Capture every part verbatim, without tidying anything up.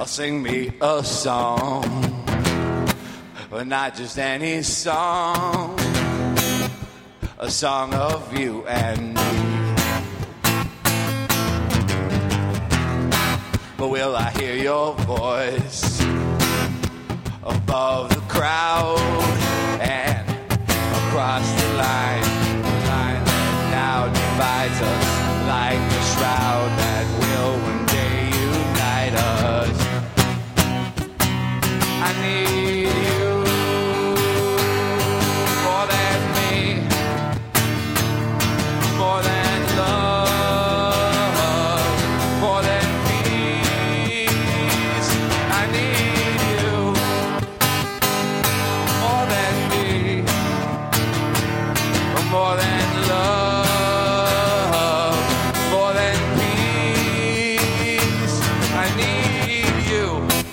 sing me a song, but not just any song, a song of you and me. But will I hear your voice above the crowd and across the line, the line that now divides us like a shroud that will one day unite us? I need you more than me, more than love, more than peace. I need you more than me, more than love, more than peace. I need you.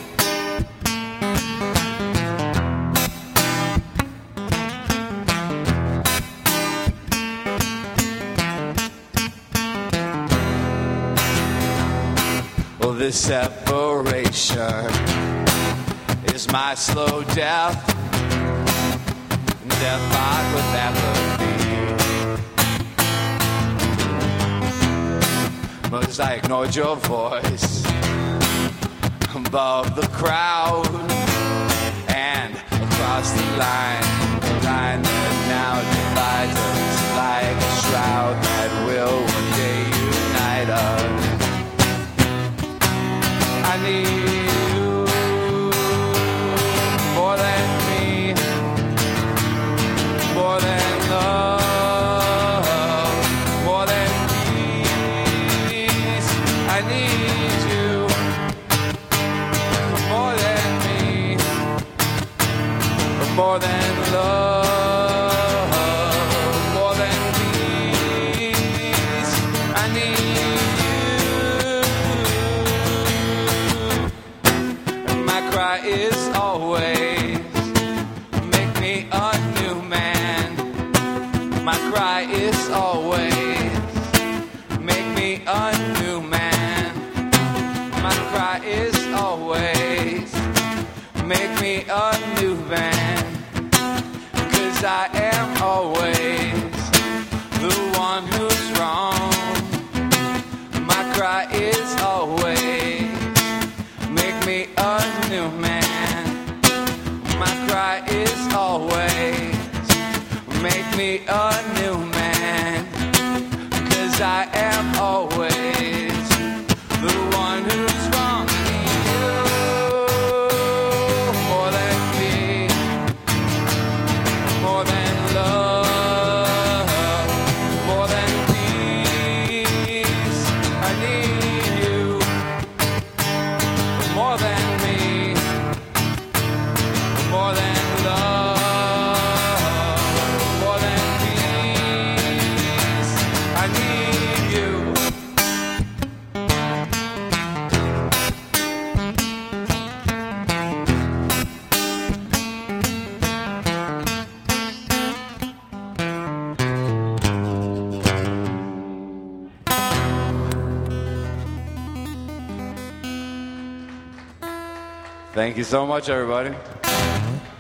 Well, this separation is my slow death, death fought with apathy. Because I ignored your voice above the crowd and across the line, the line that now divides us like a shroud that will one day unite us. I need you more than me, more than love, more than peace. I need you more than me, more than love, more than peace. I need you. My cry is always, make me a new man. My cry is always, make me a new man. My cry is always, make me a new man. 'Cause I am always the one who's wrong. My cry is always, make me a new man. My cry is always, make me a new man. 'Cause I am always the one who's wrong. You more than me, more than love, more than peace. I need you more than me, more than love, more than peace. I need you. Thank you so much, everybody.